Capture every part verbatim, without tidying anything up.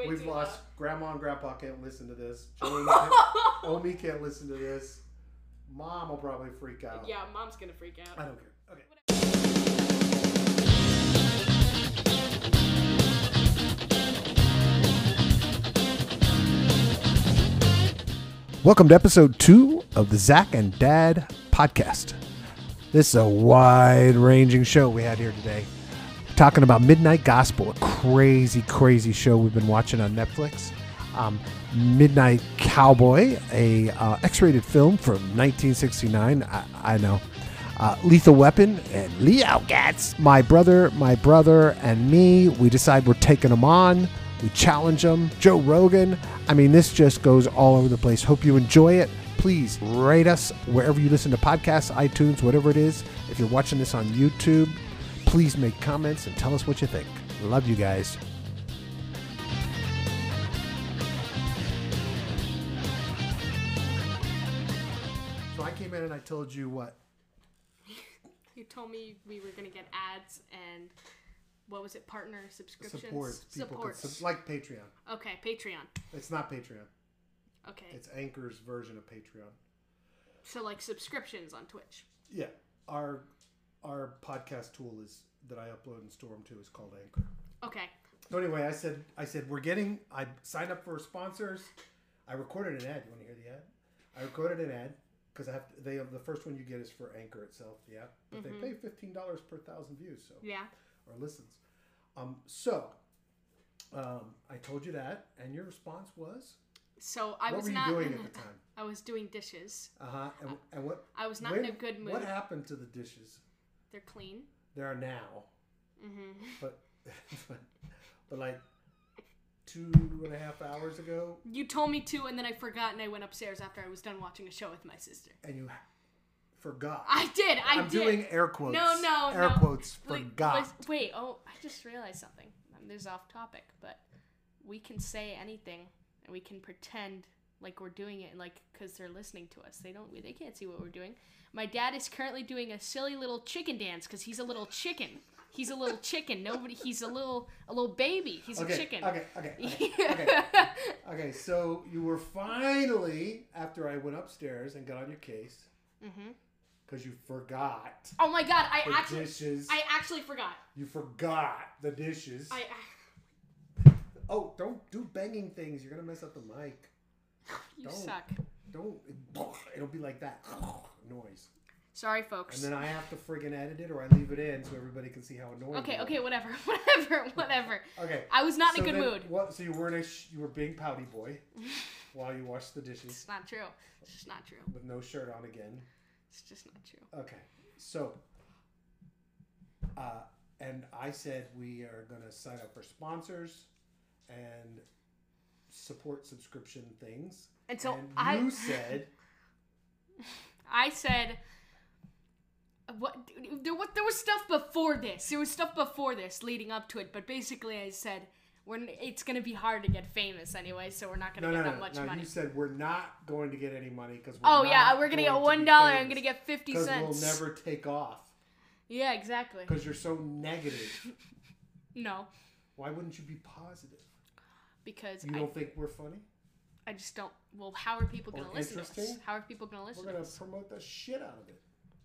way We've too lost. loud. Grandma and Grandpa can't listen to this. Joey can't, Omi can't listen to this. Mom will probably freak out. Yeah, Mom's gonna freak out. I don't care. Okay. Welcome to episode two of the Zach and Dad podcast. This is a wide-ranging show we had here today. Talking about Midnight Gospel, a crazy, crazy show we've been watching on Netflix. Um, Midnight Cowboy, a uh, X-rated film from nineteen sixty-nine. I, I know. Uh, Lethal Weapon and Leo Gats. My brother, my brother, and me. We decide we're taking them on. We challenge them. Joe Rogan. I mean, this just goes all over the place. Hope you enjoy it. Please rate us wherever you listen to podcasts, iTunes, whatever it is. If you're watching this on YouTube, please make comments and tell us what you think. Love you guys. So I came in and I told you what? You told me we were gonna get ads and what was it? Partner subscriptions. Support. People Support. could, sub- like Patreon. Okay, Patreon. It's not Patreon. Okay. It's Anchor's version of Patreon. So like subscriptions on Twitch. Yeah, our our podcast tool is that I upload and store them to is called Anchor. Okay. So anyway, I said I said we're getting. I signed up for sponsors. I recorded an ad. You want to hear the ad? I recorded an ad because I have. To, they have the first one you get is for Anchor itself. Yeah, but Mm-hmm. they pay fifteen dollars per thousand views. So Yeah. or listens. Um. So, um, I told you that, and your response was. So I what was were you not. doing at the time? I was doing dishes. Uh huh. And, and what? I was not where- in a good mood. What happened to the dishes? They're clean. They are now. Mm-hmm. But, but, but like two and a half hours ago, You told me to, and then I forgot, and I went upstairs after I was done watching a show with my sister. and you forgot. I did. I I'm did. doing air quotes. No, no, air no. quotes. Wait, Forgot. was- wait, oh, I just realized something. Um, This is off topic, but we can say anything, and we can pretend like we're doing it, like because they're listening to us. They don't. They can't see what we're doing. My dad is currently doing a silly little chicken dance because he's a little chicken. He's a little chicken. Nobody. He's a little a little baby. He's okay, a chicken. Okay. Okay. Okay. Okay. Okay. So you were finally after I went upstairs and got on your case Mm-hmm. because you forgot Oh my god! I the actually. dishes. I actually forgot. You forgot the dishes. I. Oh, don't do banging things. You're gonna mess up the mic. You Don't. suck. Don't. It'll be like that noise. Sorry, folks. And then I have to friggin' edit it or I leave it in so everybody can see how annoying. Okay. you are. Okay. Whatever. Whatever. Whatever. Okay. I was not in So a good then mood. What? So you weren't a sh- you were being pouty boy while you washed the dishes It's not true. It's just not true. with no shirt on again. It's just not true. Okay. So, uh, and I said we are gonna sign up for sponsors and support subscription things. And so and I- you said I said, what? There, what? There was stuff before this. There was stuff before this leading up to it. But basically, I said, we're. n- It's gonna be hard to get famous anyway, so we're not gonna no, get no, that no, much no. money. You said we're not going to get any money because Oh yeah, we're gonna get one dollar. I'm gonna get fifty because cents. we'll never take off Yeah, exactly. because you're so negative. No, Why wouldn't you be positive? because You I, don't think we're funny? I just don't. Well, how are people Or gonna listen to us? interesting? How are people gonna listen We're to gonna us? promote the shit out of it.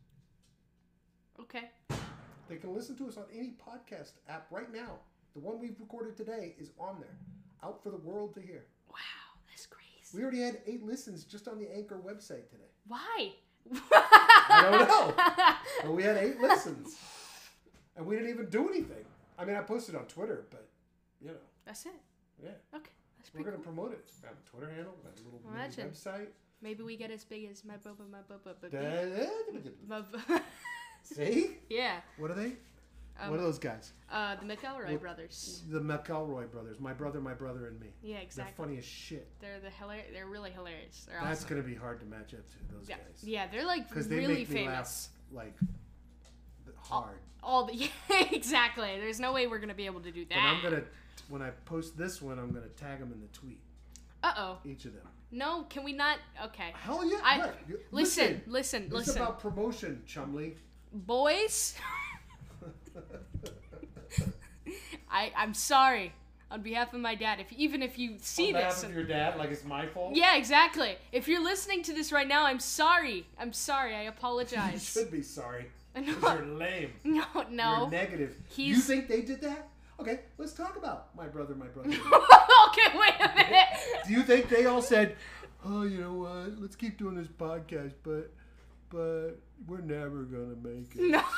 Okay. They can listen to us on any podcast app right now. The one we've recorded today is on there, out for the world to hear. Wow, that's crazy. We already had eight listens just on the Anchor website today. Why? I don't know. But we had eight listens. And we didn't even do anything. I mean, I posted on Twitter, but, you know, That's it. yeah. Okay, that's We're pretty going to cool. promote it. We have a Twitter handle, we have a little mini Imagine. website. Maybe we get as big as my bubba, my bubba, bubba. Da- My bu- See? yeah. What are they? Um, what are those guys? Uh, the McElroy Well, brothers. The McElroy brothers. My brother, my brother, and me. Yeah, They're exactly. funny as shit. They're the hilar- They're really hilarious. They're That's awesome. going to be hard to match up to those Yeah, guys. yeah, they're like Because they really make me famous. laugh, like, hard. All the yeah, exactly. There's no way we're gonna be able to do And I'm that. going to, when I post this one, I'm going to tag them in the tweet. Uh oh. Each of them. No, can we not? Okay. Hell yeah. I right. You- listen, listen, This is listen. about promotion, Chumley. Boys, I I'm sorry. on behalf of my dad, if even if you see On this, behalf of your dad, like it's my fault. yeah, exactly. If you're listening to this right now, I'm sorry. I'm sorry. I You apologize. should be sorry. No. Because you're lame. No, no. You're negative. You He's- think they did that? Okay, let's talk about my brother, my brother. Okay, wait a minute. Do you think they all said, "Oh, you know what? Let's keep doing this podcast, but, but we're never gonna make it. No.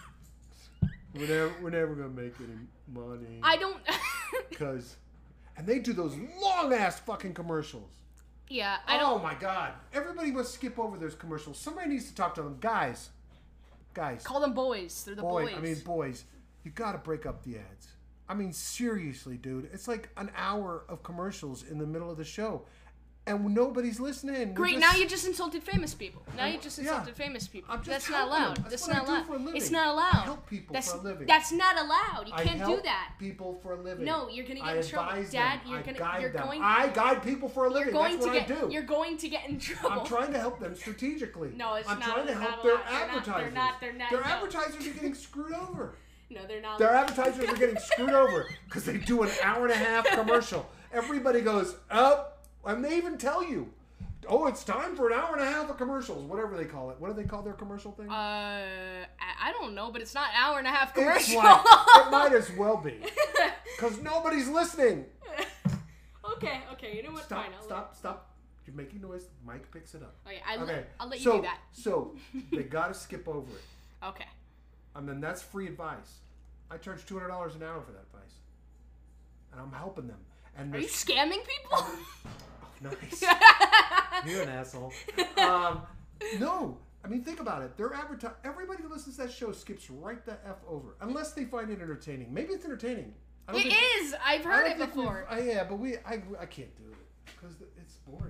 We're never, we're never gonna make any money." I don't. Because, and they do those long ass fucking commercials. Yeah, I Oh don't. my god! Everybody must skip over those commercials. Somebody needs to talk to them, guys. Guys, Call them boys. They're the boy, boys. I mean boys, you gotta break up the ads. I mean seriously, dude. It's like an hour of commercials in the middle of the show, and nobody's listening. We're Great, just- now you just insulted famous people. Now you just Yeah. insulted famous people. I'm just That's not helping allowed. them. That's That's what not I do allowed. for a living. It's not I allowed. help people that's, for a living. That's not allowed. You I can't help do that. people for a living. No, you're gonna get I in trouble. advise Dad, them. you're I gonna guide you're them. going I guide people for a living. you're going That's to what get I do. you're going to get in trouble. I'm trying to help them strategically. No, it's I'm not- trying to not help their allowed. They're not- they're advertisers. not- they're not- Their no. advertisers are getting screwed over. No, they're not. Their advertisers are getting screwed over because they do an hour and a half commercial. Everybody goes, oh, and they even tell you, oh, it's time for an hour and a half of commercials, whatever they call it. What do they call their commercial thing? Uh, I I don't know, but it's not an hour and a half It's commercial. like, it might as well be because nobody's listening. Okay, okay. You know what? Stop, Fine. I'll stop, stop. You're making noise. Mike picks it up. Let, okay, I, Okay, will I'll let you so, do that. So they got to skip over it. Okay. And then that's free advice. I charge two hundred dollars an hour for that advice. And I'm helping them. And Are you there's- scamming people? Oh, nice. You're an asshole. Um, no. I mean, think about it. They're adverti- Everybody who listens to that show skips right the F over. Unless they find it entertaining. Maybe it's entertaining. I don't It think- is. I've I heard don't it think we've- before. I, yeah, but we, I, I can't do it. Because it's boring.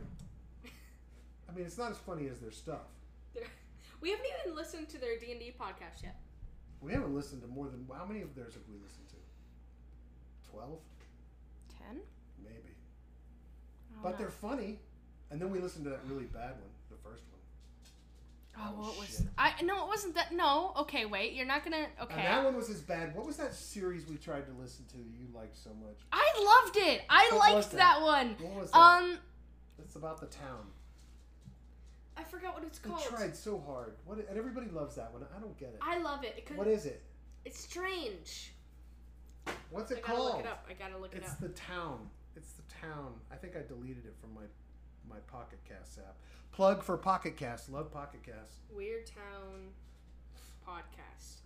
I mean, it's not as funny as their stuff. We haven't even listened to their D and D podcast yet. We haven't listened to more than... How many of theirs have we listened to? Twelve? Ten? Maybe. Oh, But no. they're funny. And then we listened to that really bad one, the first one. Oh, Oh, what was? shit. I no, it wasn't that. No. Okay, wait. You're not gonna. Okay. And that one was as bad. What was that series we tried to listen to that you liked so much? I loved it. I What was liked that? that one. What was that? Um, It's about the town. I forgot what it's They called. tried so hard. What? And everybody loves that one. I don't get it. I love it because What is it? it's strange. What's I it gotta called? look it up. I gotta look It's it up. the town. It's the town. I think I deleted it from my my Pocket Cast app. Plug for Pocket Cast. Love Pocket Cast. Weird Town podcast.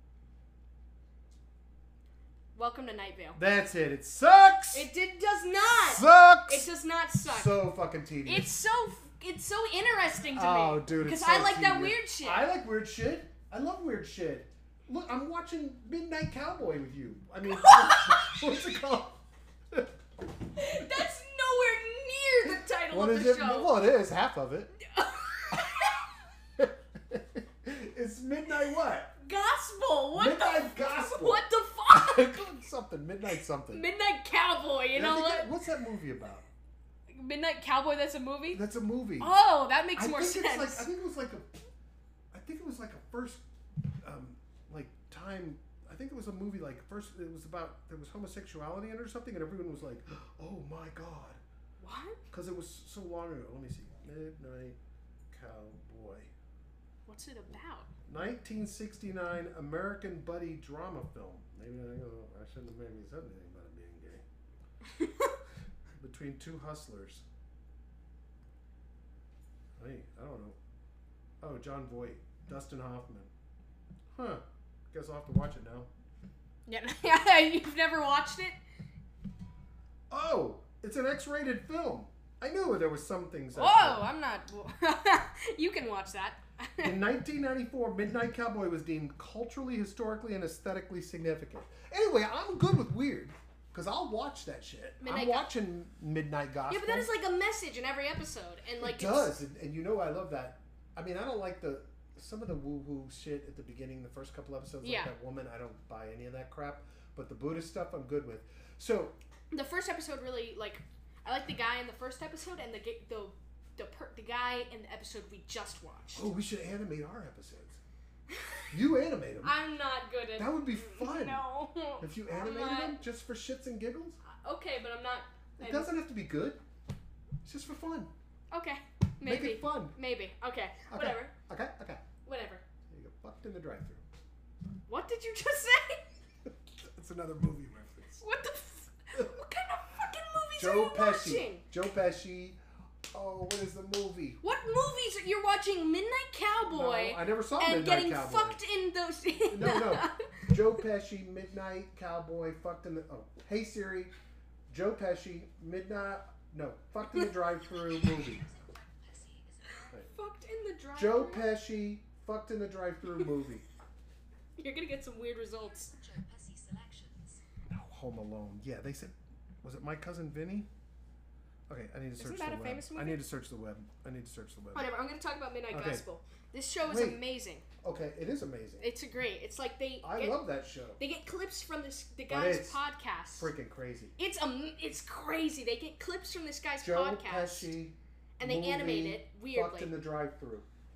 Welcome to Night Vale. That's it. It sucks. It did does not. sucks. It does not suck. So fucking tedious. It's so it's so interesting to Oh, me. dude, it's because I so like that tedious. weird shit. I like weird shit. I love weird shit. Look, I'm watching Midnight Cowboy with you. I mean, what's it called? That's nowhere near the title What of is the it? show. Well, it is half of it. It's Midnight what? Gospel. What Midnight the Gospel. What the fuck? something. Midnight something. Midnight Cowboy. You And I know think what? that- what's that movie about? Midnight Cowboy. That's a movie. That's a movie. Oh, that makes I more think sense. it's like I think it was like a I think it was like a first um like time I think it was a movie like first it was about there was homosexuality in it or something and everyone was like, "Oh my god." What? Cuz it was so long ago. Let me see. Midnight Cowboy. What's it about? nineteen sixty-nine American buddy drama film. Maybe I, oh, I shouldn't have maybe said anything about it being gay. Between two hustlers. Hey, I don't know. Oh, John Voight, Dustin Hoffman. Huh. Guess I'll have to watch it now. Yeah, you've never watched it? Oh, it's an X-rated film. I knew there was some things. Whoa, I'm not. You can watch that. In nineteen ninety-four, Midnight Cowboy was deemed culturally, historically, and aesthetically significant. Anyway, I'm good with weird. Because I'll watch that shit. Midnight I'm Go- watching Midnight Gospel. Yeah, but that is like a message in every episode, and like it does, and, and you know I love that. I mean, I don't like the some of the woo-woo shit at the beginning, the first couple episodes, Yeah. like that woman. I don't buy any of that crap. But the Buddhist stuff, I'm good with. So the first episode really like I like the guy in the first episode and the ga- the the per, the guy in the episode we just watched. oh, we should animate our episodes. You animate them. I'm not good at That would be fun. No. If you I'm animated not- them just for shits and giggles. okay, but I'm not. It I'm, doesn't have to be good. It's just for fun. Okay, maybe. Make it fun. Maybe. Okay. Okay. Whatever. Okay. Okay. Whatever. You get fucked in the drive-thru. What did you just say? It's another movie reference. What the? F- what kind of fucking movies Joe are you Pesci. watching? Joe Pesci. Oh, what is the movie? What movies are you're watching? Midnight Cowboy. No, I never saw and Midnight getting Cowboy. fucked in those. No, no. Joe Pesci, Midnight Cowboy, fucked in the. Oh, hey Siri. Joe Pesci, Midnight. No, fucked in the drive-thru movie. Fucked in the drive. Joe Pesci, fucked in the drive-thru movie. You're gonna get some weird results. No, Home Alone. Yeah, they said. Was it My Cousin Vinny? Okay, I need to search Isn't that the a web. famous movie? I need to search the web. I need to search the web. Whatever. I'm gonna talk about Midnight Okay. Gospel. This show is Wait. amazing. Okay, it is amazing. It's a great. It's like they. I get, love that show. They get clips from this the But guy's it's podcast. Freaking crazy. It's um. It's crazy. They get clips from this guy's Joe podcast Pesci. and they movie, animate it Fucked in weirdly. the drive-thru.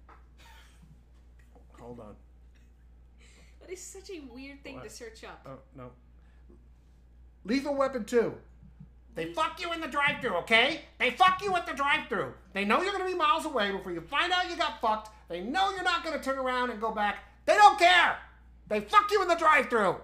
Hold on. That is such a weird thing What? to search up. Oh no. Lethal Weapon two. They fuck you in the drive-thru, okay? They fuck you at the drive-thru. They know you're gonna be miles away before you find out you got fucked. They know you're not gonna turn around and go back. They don't care. They fuck you in the drive-thru.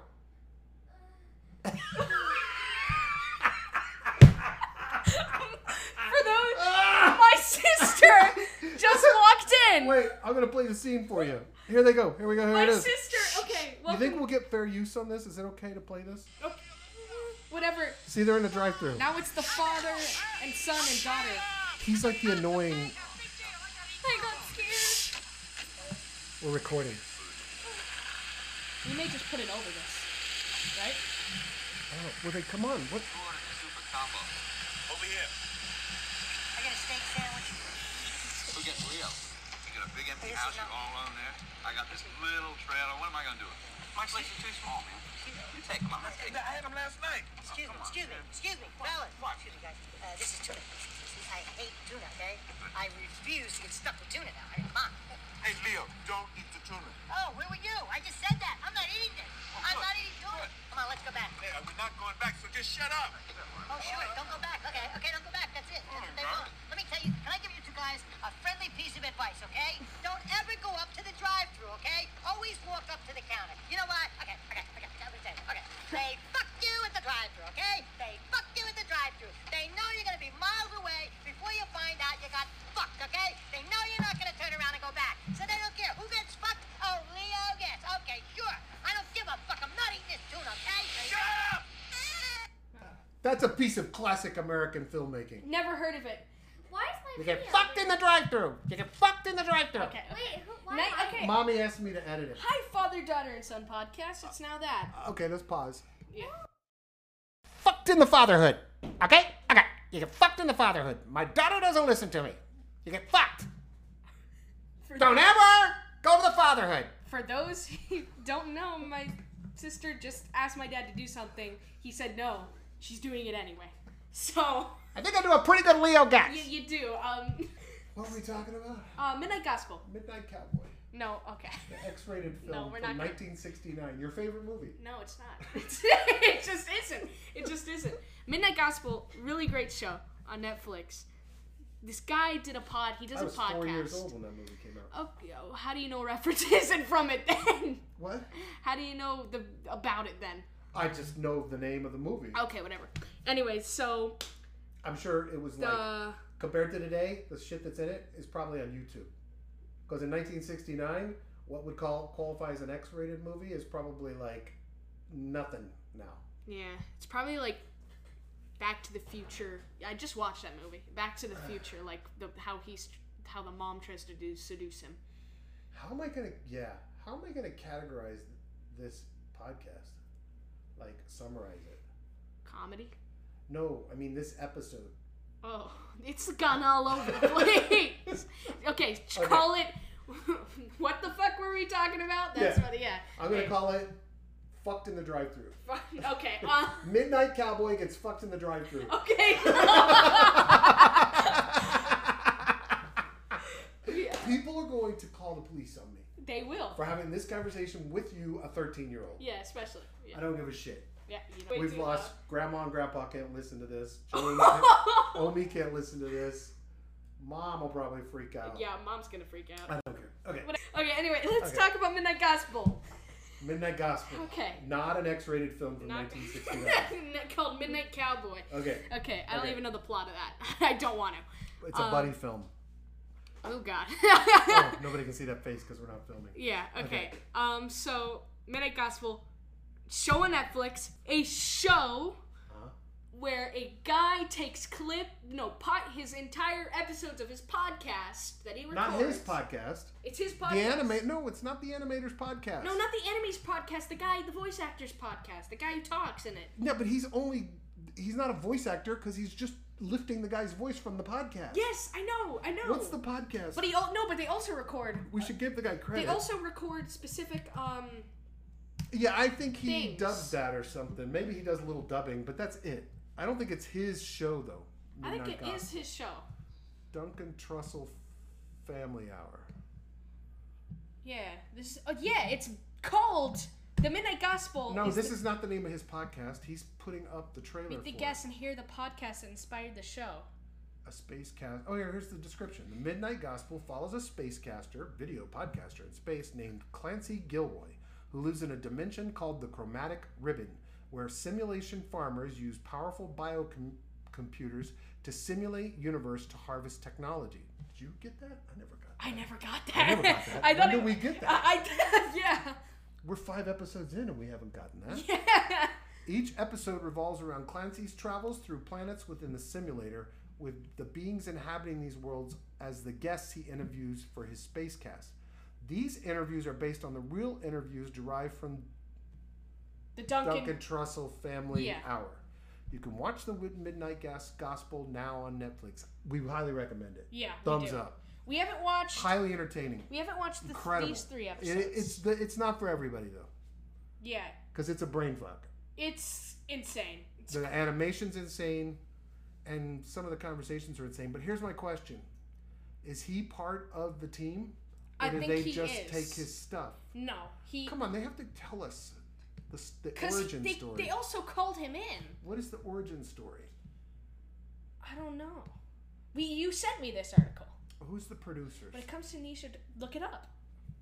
For those, my sister just walked in. Wait, I'm gonna play the scene for you. Here they go. Here we go. Here My it is. sister. Okay. You Welcome. think we'll get fair use on this? Is it okay to play this? Okay. Whatever. See, they're in the drive-thru. Now it's the father and son and daughter. He's like the annoying. I got scared. We're recording. We may just put it over this, right? Oh, well, they come on. What? Super combo. Over here. I got a steak sandwich. Who gets Leo? You got a big empty This house, is you're not- all alone there. I got this little trailer. What am I gonna do? My place is too small, man. You take them. I'm not taking them. I had them last night. Excuse me, come on. excuse me, excuse me, fellas. Excuse me, guys. Uh, this is tuna. See, I hate tuna, okay? I refuse to get stuck with tuna now. I mean, come on. Hey, Leo, don't eat the tuna. Oh, where were you? I just said that. I'm not eating this. I'm good, not eating tuna. good. Come on, let's go back. Hey, we're not going back, so just shut up. Oh, sure. Don't go back. Okay, okay, don't go back. That's it. That's what they Alright. want. Let me tell you, can I give you two guys a friendly piece of advice, okay? Don't ever go up to the drive-thru, okay? Always walk up to the counter. You know what? Okay, okay, okay. I'm gonna tell you. Okay. They fuck you at the drive-thru, okay? They fuck you at the drive-thru. They know you're gonna be miles away before you find out you got fucked, okay? They know you're not gonna turn around and go back. So they don't care. Who gets fucked? Oh, Leo gets. Okay, sure. I don't give a fuck. I'm not eating this tuna, okay? Shut up! That's a piece of classic American filmmaking. Never heard of it. Why is my You get video fucked in the drive-thru. You get fucked in the drive-thru. Okay. Wait, who, why Night, am I- okay. Mommy asked me to edit it. Hi, father, daughter, and son podcast. It's now that. Okay, let's pause. Yeah. Fucked in the fatherhood. Okay? Okay. You get fucked in the fatherhood. My daughter doesn't listen to me. You get fucked. For Don't those, ever go to the fatherhood. For those who don't know, my sister just asked my dad to do something. He said no. She's doing it anyway. So I think I do a pretty good Leo guess. you, you do. Um, What are we talking about? uh, Midnight Gospel. Midnight Cowboy. No. Okay. The X-rated film No, we're from not gonna- nineteen sixty-nine. Your favorite movie? No, it's not. It's, it just isn't. It just isn't. Midnight Gospel, really great show on Netflix. This guy did a pod. He does I a was podcast. four years old when that movie came out. Okay, oh, how do you know references and from it then? What? How do you know the about it then? I just know the name of the movie. Okay, whatever. Anyway, so I'm sure it was like, the compared to today, the shit that's in it is probably on YouTube. Because in nineteen sixty-nine, what would call qualify as an X-rated movie is probably like nothing now. yeah, it's probably like Back to the Future. I just watched that movie. Back to the Future, like the how he's how the mom tries to do seduce him. How am I gonna? Yeah. How am I gonna categorize this podcast? Like summarize it? Comedy. No, I mean this episode. Oh, it's gone all over the place. Okay, Okay. call it. What the fuck were we talking about? That's Yeah. what. Yeah. I'm gonna Hey, call it "Fucked in the Drive-Thru." Okay. Uh, Midnight Cowboy gets fucked in the drive-thru. okay. Yeah. People are going to call the police on me They will. for having this this conversation with you, a thirteen-year-old. Yeah, especially. Yeah. I don't give a shit. Yeah, you know, We've too lost loud. grandma and grandpa can't listen to this. Joey can't, Omi can't listen to this. Mom will probably freak out. Yeah, mom's gonna freak out. I don't care. Okay. Okay, anyway, let's Okay. talk about Midnight Gospel. Midnight Gospel. Okay. Not an X-rated film from Not- nineteen sixty-nine. Called Midnight Cowboy. Okay. Okay, I don't Okay. even know the plot of that. I don't want to. It's a Um, buddy film. Oh God. Oh, nobody can see that face because we're not filming. Yeah. Okay. Okay. Um. So Midnight Gospel, show on Netflix, a show Huh? where a guy takes clip, no, pot his entire episodes of his podcast that he records. Not his podcast. It's his podcast. The anime. No, it's not the animator's podcast. No, not the enemy's podcast. The guy, the voice actor's podcast. The guy who talks in it. Yeah, but he's only. He's not a voice actor because he's just lifting the guy's voice from the podcast. Yes, I know. I know. What's the podcast? But he al- no, but they also record. We should give the guy credit. They also record specific um. Yeah, I think he things. dubs that or something. Maybe he does a little dubbing, but that's it. I don't think it's his show though. I think Midnight it is Gospel. his show. Duncan Trussell Family Hour. Yeah. This. Oh yeah, it's called The Midnight Gospel. No, is this the, is not the name of his podcast. He's putting up the trailer Meet the for guests and hear the podcast that inspired the show. a space cast. Oh, yeah, here's the description. The Midnight Gospel follows a spacecaster, video podcaster in space named Clancy Gilroy, who lives in a dimension called the Chromatic Ribbon, where simulation farmers use powerful biocomputers to simulate universe to harvest technology. Did you get that? I never got that. I never got that. I never got that. I When thought did it- we get that? I, I yeah. We're five episodes in and we haven't gotten that. Yeah. Each episode revolves around Clancy's travels through planets within the simulator, with the beings inhabiting these worlds as the guests he interviews for his spacecast. These interviews are based on the real interviews derived from The Duncan. Duncan Trussell Family Yeah. Hour. You can watch the Midnight Gas Gospel now on Netflix. We highly recommend it. Yeah. we Thumbs do. up. We haven't watched. Highly entertaining. We haven't watched the, Incredible. these three It, episodes. it's the, it's not for everybody though, yeah. because it's a brain fuck. It's insane. It's The animation's insane, and some of the conversations are insane. But here's my question: is he part of the team, or I did think they he just is. take his stuff? No, he. Come on, they have to tell us the, s- the Because origin they, story. they also called him in. What is the origin story? I don't know. We you sent me this article. Who's the producers? When it comes to Nisha, look it up.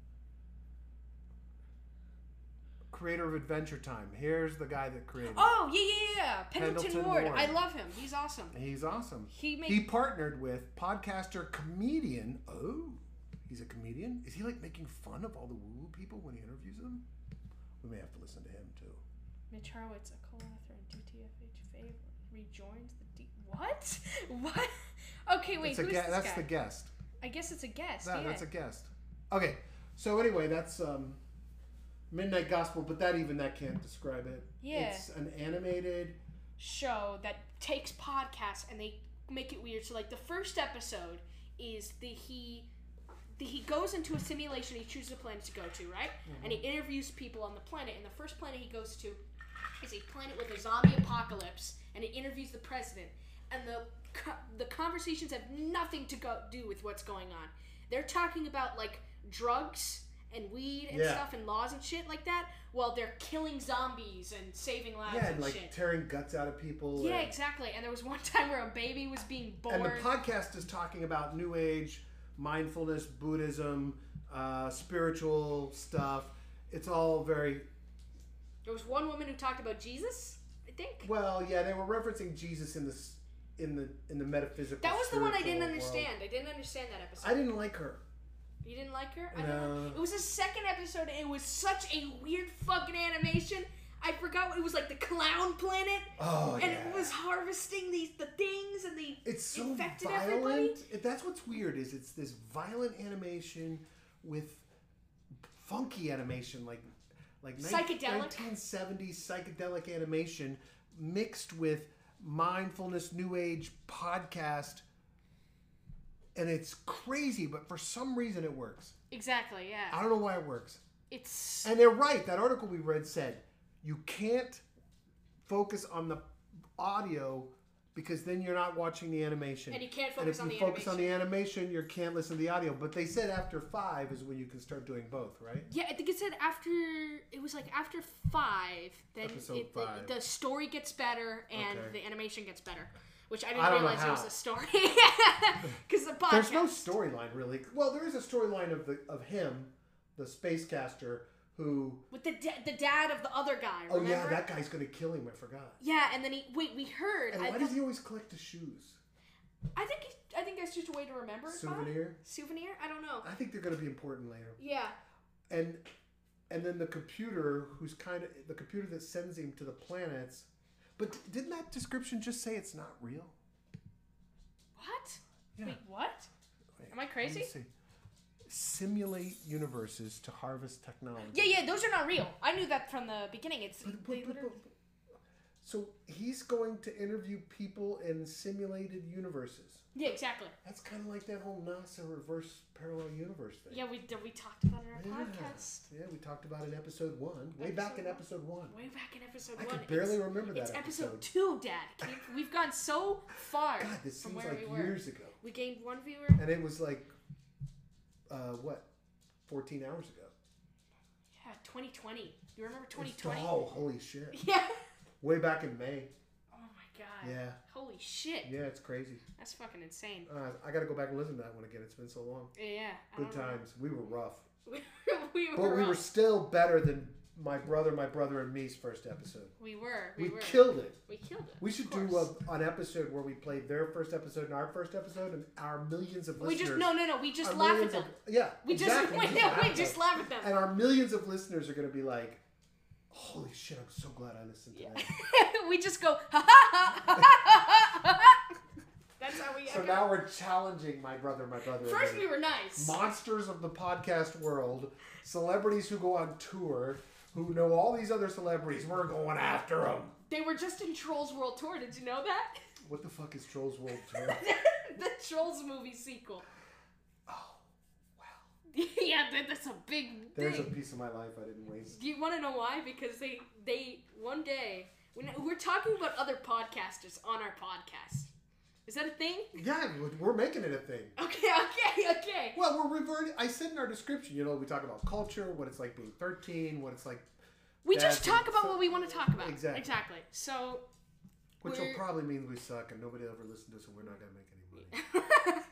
Creator of Adventure Time. Here's the guy that created. Oh yeah yeah yeah. Pendleton, Pendleton Ward. Ward. I love him. He's awesome. it. He's awesome. He made. He partnered with podcaster comedian. Oh, he's a comedian. Is he like making fun of all the woo-woo people when he interviews them? We may have to listen to him too. Mitch Horowitz, a co-author and D T F H favor, rejoins the D. What? What? Okay, wait. It's a Who's gue- this that's guy? the guest. I guess it's a guest. That, yeah. That's a guest. Okay, so anyway, that's um, Midnight Gospel, but that even that can't describe it. Yeah. It's an animated. show that takes podcasts and they make it weird. So like the first episode is the he the, he goes into a simulation. He chooses a planet to go to, right? Mm-hmm. And he interviews people on the planet. And the first planet he goes to is a planet with a zombie apocalypse. And he interviews the president. And the co- the conversations have nothing to go do with what's going on. They're talking about like drugs and weed and Yeah. stuff and laws and shit like that, while they're killing zombies and saving lives Yeah, and and like shit. tearing guts out of people. Yeah, and, exactly. And there was one time where a baby was being born. and the podcast is talking about New Age, mindfulness, Buddhism, uh, spiritual stuff. It's all very There was one woman who talked about Jesus, I think. well. Yeah, they were referencing Jesus in this in the in the metaphysical. That was the one I didn't spiritual world. understand. I didn't understand that episode. I didn't like her. You didn't like her? I No. don't know. It was the second episode, and it was such a weird fucking animation. I forgot what it was like, the clown planet, Oh and yeah. it was harvesting these the things, and they It's so infected violent. everybody. It- That's what's weird is it's this violent animation with funky animation, like like Psychedelic. nineteen seventies psychedelic animation mixed with mindfulness, new age podcast, and it's crazy. But for some reason, it works. Exactly. Yeah. I don't know why it works. It's And they're right. That article we read said you can't focus on the audio because then you're not watching the animation. And you can't And focus if on you the focus animation. on the animation, you can't listen to the audio. But they said after five is when you can start doing both, right? Yeah, I think it said after, it was like after five, then Episode it, five. The, the story gets better and Okay. the animation gets better. Which I didn't I don't know realize it was how. a story. Because the podcast. There's no storyline really. Well, there is a storyline of the of him, the spacecaster, who. With the da- the dad of the other guy, Oh remember? yeah, that guy's gonna kill him. I forgot. Yeah, and then he, wait, we heard. And I, why does he always collect his shoes? I think I think that's just a way to remember it by. Souvenir. Souvenir? I don't know. I think they're gonna be important later. Yeah. And and then the computer, who's kind of the computer that sends him to the planets. But didn't that description just say it's not real? What? Yeah. Wait, what? Wait, Am I crazy? let me see. Simulate universes to harvest technology. Yeah, yeah, those are not real. I knew that from the beginning. It's But- but- they but- literally- but- So he's going to interview people in simulated universes. Yeah, exactly. That's kind of like that whole NASA reverse parallel universe thing. Yeah, we we talked about it in our Yeah. podcast. Yeah, we talked about it in episode one. Way back in Episode episode one. Way back in episode I one. could barely it's, remember that It's episode, episode. two, Dad. Can you- We've gone so far God, this from seems where like we were. years ago. We gained one viewer. And it was like, uh, what, fourteen hours ago? Yeah, twenty twenty. You remember It's- twenty twenty? Oh, holy shit. Yeah. Way back in May. Oh my god. Yeah. Holy shit. Yeah, it's crazy. That's fucking insane. Uh, I got to go back and listen to that one again. It's been so long. Yeah. I Good don't know. times. We were rough. we were. But we were rough. still better than my brother, my brother, and me's first episode. We were. We, We were. killed it. We killed it. We of should course. do a, an episode where we played their first episode and our first episode, and our millions of We listeners. just no no no. We just our laugh at millions them. of- yeah, we exactly. just we, laugh we at just them. laugh at them. And our millions of listeners are going to be like, "Holy shit! I'm so glad I listened to Yeah. that." we just go. Ha, ha, ha, ha, ha, ha. That's how we. So echo. now we're challenging my brother, my brother. and First me. we were nice. Monsters of the podcast world, celebrities who go on tour, who know all these other celebrities. We're going after them. They were just in Trolls World Tour. Did you know that? What the fuck is Trolls World Tour? The Trolls movie sequel. Oh, wow. Yeah, that, that's a big There's a thing. piece of my life I didn't waste. Do you want to know why? Because they they one day when we're talking about other podcasters on our podcast. Is that a thing? Yeah, we're making it a thing. Okay, okay, okay. Well, we're reverting. I said in our description, you know, we talk about culture, what it's like being thirteen, what it's like, We just That's talk it. about what we want to talk about. Exactly. Exactly. So, which We're- will probably mean we suck and nobody will ever listen to us and we're not going to make any money.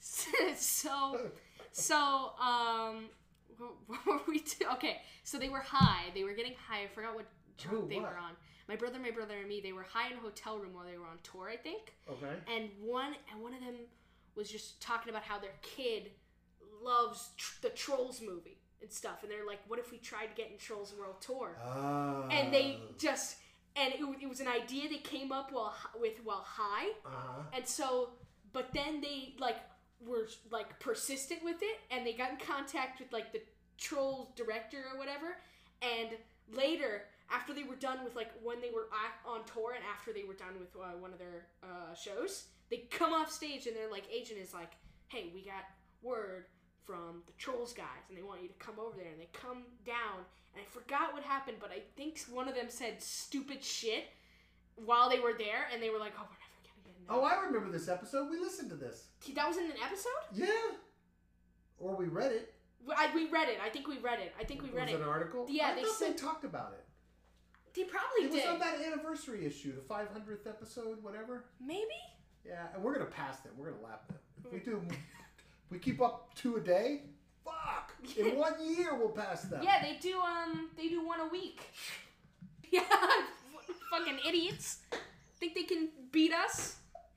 so, so, um, what, what were we do? Okay, so they were high. They were getting high. I forgot what drug Who, they what? were on. My brother, my brother, and me. They were high in a hotel room while they were on tour, I think. Okay. And one, and one of them was just talking about how their kid loves tr- the Trolls movie and stuff. And they're like, "What if we tried to get in Trolls World Tour?" Ah. And they just, and it, it was an idea they came up while hi- with while high. Uh-huh. And so, but then they like were like persistent with it, and they got in contact with like the Trolls director or whatever. And later, after they were done with like when they were at, on tour, and after they were done with uh, one of their uh, shows, they come off stage and their like agent is like, "Hey, we got word from the Trolls guys, and they want you to come over there." And they come down, and I forgot what happened, but I think one of them said stupid shit while they were there, and they were like, "Oh, we're never gonna get in there." Oh, I remember this episode. We listened to this. That was in an episode? Yeah. Or we read it. We- I, we read it. I think we read it. I think we read it was it. an article? Yeah, I they thought said- they talked about it. They probably It was did. on that anniversary issue, the five hundredth episode, whatever. Maybe? Yeah, and we're going to pass them. We're going to lap them. If we do, if we keep up two a day, fuck. In one year, we'll pass them. Yeah, they do. Um, they do one a week. Yeah, fucking idiots. Think they can beat us?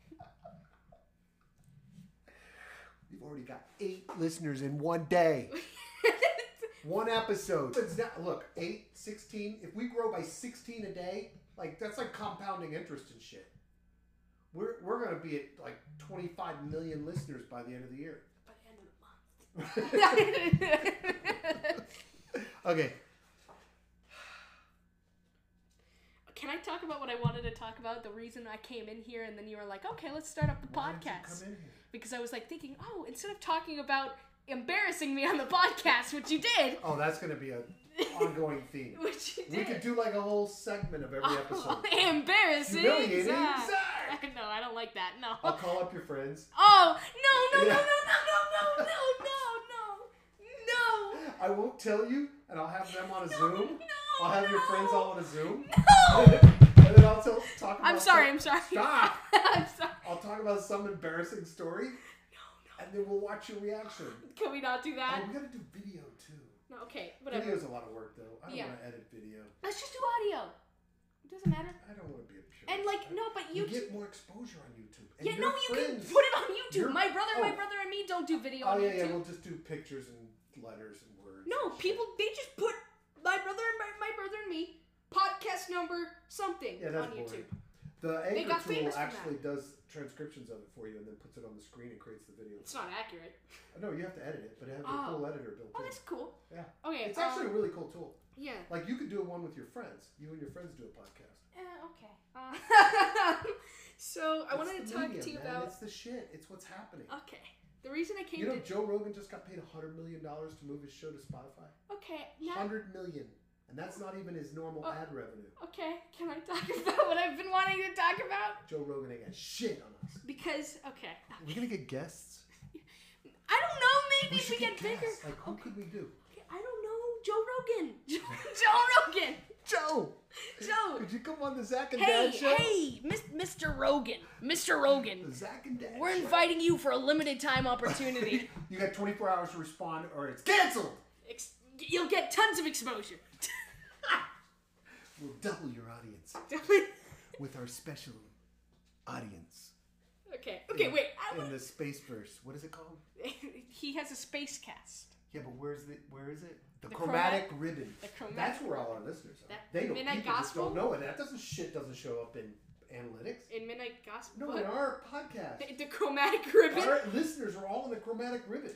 We've already got eight listeners in one day. One episode. It's not, look, eight, sixteen. If we grow by sixteen a day, like that's like compounding interest and shit. We're we're gonna be at like twenty-five million listeners by the end of the year. By the end of the month. Okay. Can I talk about what I wanted to talk about? The reason I came in here, and then you were like, "Okay, let's start up the Why did you podcast." come in here? Because I was like thinking, oh, instead of talking about embarrassing me on the podcast, which you did, Oh, that's gonna be an ongoing theme. which you We did. could do like a whole segment of every episode. Embarrassing. Humiliating Zach. Zach. No, I don't like that. No. I'll call up your friends. Oh no no no Yeah. no no no no no no no I won't tell you, and I'll have them on a no Zoom. no I'll have no. your friends all on a Zoom. No. And then I'll tell, talk about I'm sorry. some- I'm sorry. Stop. I'm sorry. I'll talk about some embarrassing story, and then we'll watch your reaction. Can we not do Oh, that? we gotta do video too. No. Okay. Whatever. Video's a lot of work though. I don't Yeah. want to edit video. Let's just do audio. It doesn't matter. I don't want to be a purist. And like no, but you you. get more exposure on YouTube. And Yeah, your no, you friends. can put it on YouTube. Your- My brother, my oh. brother, and me don't do video Oh on yeah, YouTube. yeah. We'll just do pictures and letters and words. No, and shit. people they just put my brother and my, my brother and me podcast number something Yeah, that's on YouTube. boring. The They Anchor got tool famous for actually does transcriptions of it for you, and then puts it on the screen and creates the video. It's not accurate. No, you have to edit it, but it has a Oh. cool editor built Oh, in. that's cool. Yeah. Okay. It's actually a um, really cool tool. yeah. Like you could do one with your friends. You and your friends do a podcast. Uh, okay. Uh, so I It's wanted the to talk medium, to you man. about. It's the shit. It's what's happening. Okay. The reason I came You know, to. Joe Rogan just got paid a hundred million dollars to move his show to Spotify. Okay. Now. Hundred million, and that's not even his normal Oh. ad revenue. Okay. Can I talk about what I've been wanting to talk about? Joe Rogan ain't got shit on us. Because okay. We're gonna get guests. I don't know. Maybe We if we should get bigger. guests. Like who Okay. could we do? Okay, I don't know. Joe Rogan. Joe Rogan. Joe. Joe. Could you come on the Zach and Hey, Dad show? hey, Mis- Mister Rogan. Mister Rogan. The Zach and Dad. We're show. inviting you for a limited time opportunity. You got twenty-four hours to respond, or it's canceled. Ex- you'll get tons of exposure. We'll double your audience with our special audience okay. Okay. Wait. I in want- the Spaceverse. What is it called? he has a space cast. Yeah, but where's the where is it? The, The chromatic, ribbon. the chromatic- That's where all our listeners are. That- They know Midnight people just Gospel? don't know it. That doesn't shit doesn't show up in analytics. In Midnight Gospel. No, What? in our podcast. the, the chromatic ribbon. Our listeners are all in the chromatic ribbon.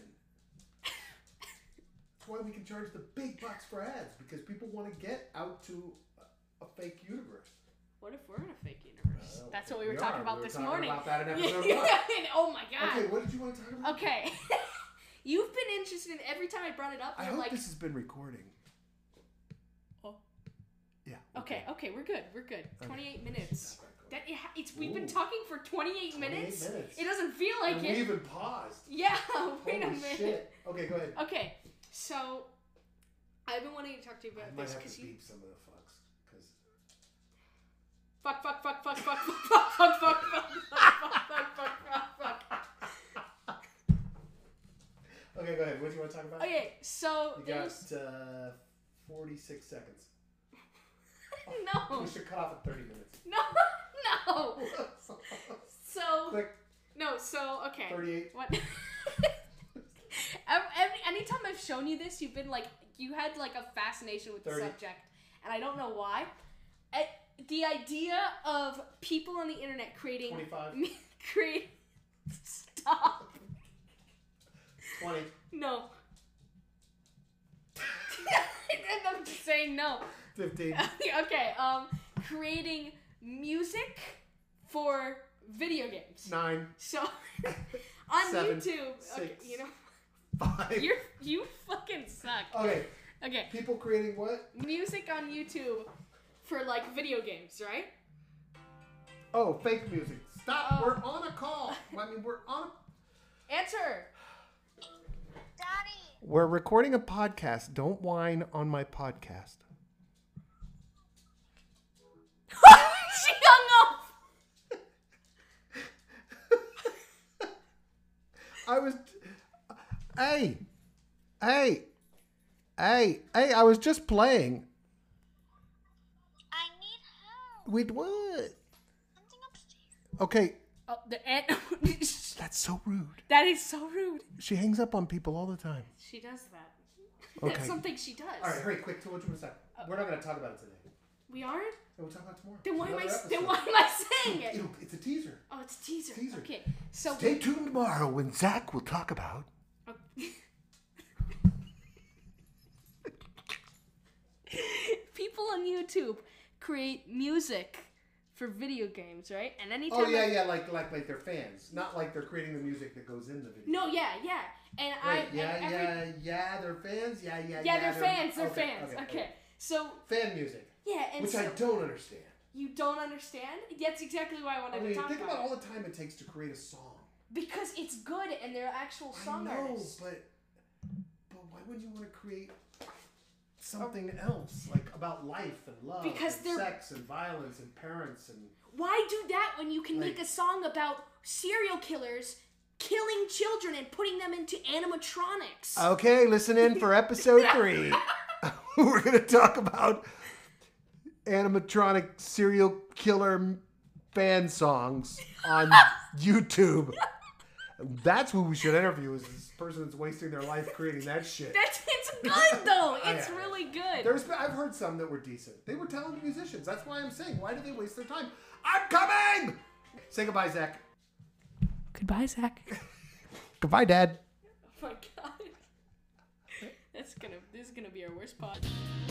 That's why we can charge the big bucks for ads, because people want to get out to a, a fake universe. What if we're in a fake universe? Well, That's what we were we talking are. about We were this talking morning. about that in episode Yeah, one. oh my god. Okay, what did you want to talk about? Okay. You've been interested in every time I brought it up. I You're hope like, this has been recording. Oh. Yeah. okay, okay, we're good. We're good. twenty-eight minutes. That it, ha- it's we've been Ooh. talking for twenty-eight minutes. twenty-eight minutes. It doesn't feel like And it. we even paused. Yeah. Wait a Holy minute. shit. Okay, go ahead. Okay, so I've been wanting to talk to you I about might this have because to you beep some of the fucks. Cause fuck fuck fuck fuck fuck fuck fuck fuck fuck fuck fuck fuck fuck fuck fuck. Okay, go ahead. What do you want to talk about? Okay, so You there's got uh, forty-six seconds. no We should cut off at thirty minutes. no no. So Quick, no so okay. thirty-eight. What? Every, every, anytime I've shown you this, you've been like, you had like a fascination with the thirty. subject, and I don't know why. I, the idea of people on the internet creating, twenty-five. create, stop, twenty. no. And I'm just saying no. fifteen. Okay, um, creating music for video games. nine. So on Seven, YouTube, okay, six. you know. five. You're you fucking suck. Okay, Okay, people creating what? music on YouTube for like video games, right? Oh, fake music. Stop. Oh. We're on a call. I mean, we're on a... Answer. Daddy, We're recording a podcast. Don't whine on my podcast. She hung up. I was... Hey. Hey. Hey. Hey, I was just playing. I need help. With what? Something upstairs. Okay. Oh, the ant. That's so rude. That is so rude. She hangs up on people all the time. She does that. Okay. That's something she does. All right, hurry, quick. Tell what you want to say. We're not going to talk about it today. We aren't. We'll talk about it tomorrow. Then why am I? Another s- Then episode. why am I saying it? It'll, it's a teaser. Oh, it's a teaser. Teaser. Okay, so Stay tuned tomorrow when Zach will talk about... Oh. people on YouTube create music for video games, right? And anytime Oh, yeah, I- yeah, like, like like they're fans. Not like they're creating the music that goes in the video. No, yeah, yeah. And I Wait, yeah, and every, yeah, yeah, they're fans? Yeah, yeah, yeah, yeah. they're fans. They're okay, fans. okay, Okay, so Fan music, yeah, and which so, I don't understand. You don't understand? That's exactly why I wanted I mean, to talk think about about it. all the time it takes to create a song. Because it's good and they're actual song I know, artists. but but why would you want to create something else like about life and love Because and they're- sex and violence and parents and Why do that when you can Like- make a song about serial killers killing children and putting them into animatronics? Okay, listen in for episode three. We're gonna talk about animatronic serial killer fan songs on YouTube. That's who we should interview, is this person that's wasting their life creating that shit. That's it's good though. I- It's really good. There's been, I've heard some that were decent. They were talented musicians. That's why I'm saying, why do they waste their time? I'm coming! Say goodbye, Zach. Goodbye, Zach. Goodbye, Dad. Oh my god. That's gonna this is gonna be our worst pod.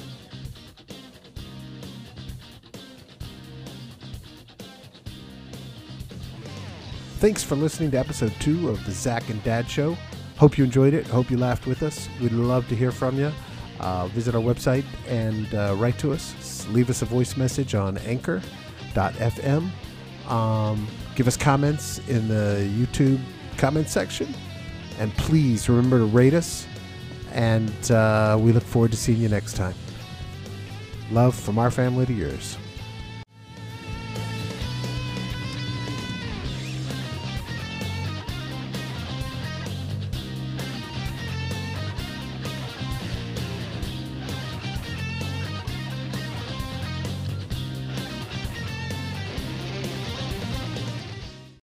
Thanks for listening to episode two of the Zach and Dad Show. Hope you enjoyed it. Hope you laughed with us. We'd love to hear from you. Uh, visit our website and uh, write to us. Leave us a voice message on anchor dot f m. Um, give us comments in the YouTube comment section. And please remember to rate us. And uh, we look forward to seeing you next time. Love from our family to yours.